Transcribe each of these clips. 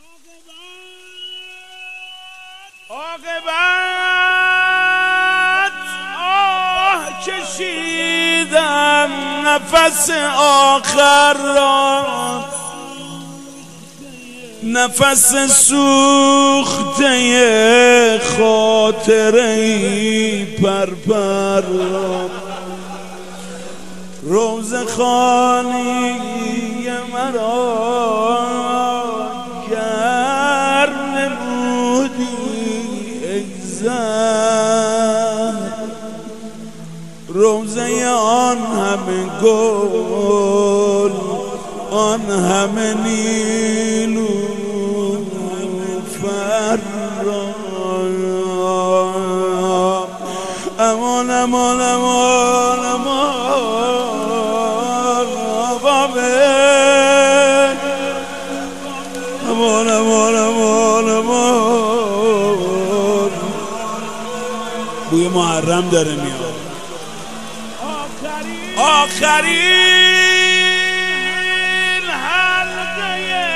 عاقبت آه کشیدم نفس آخر را، نفس سوخته خاطره‌ای پرپر را. روزه خوانی مرا گر نمودی ای زن، روزه آن همه گل، آن همه نیلوفر را. امان امان امان امان امان امان امان امان. بوی محرم داره میاد. آخرین حلقه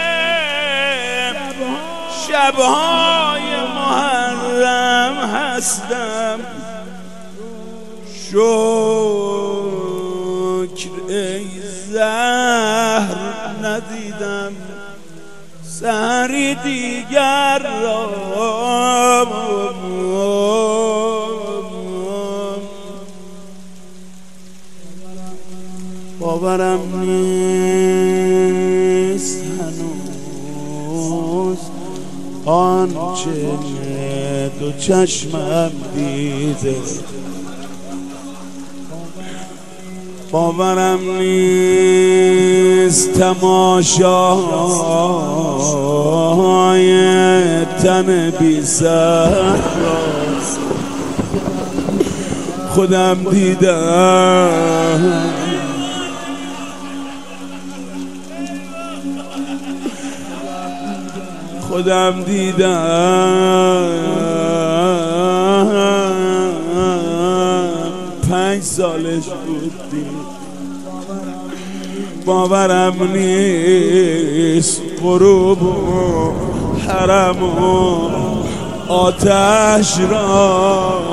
شبهای محرم هستم. شکر ای زهر ندیدم سحری دیگر را. باورم نیست هنوز آنچه دو چشمم دیده، باورم نیست تماشای تن بی سر را. خودم دیدم خودم دیدم 5 سالش بودیم. باورم نیست غروب و حرم و آتش را.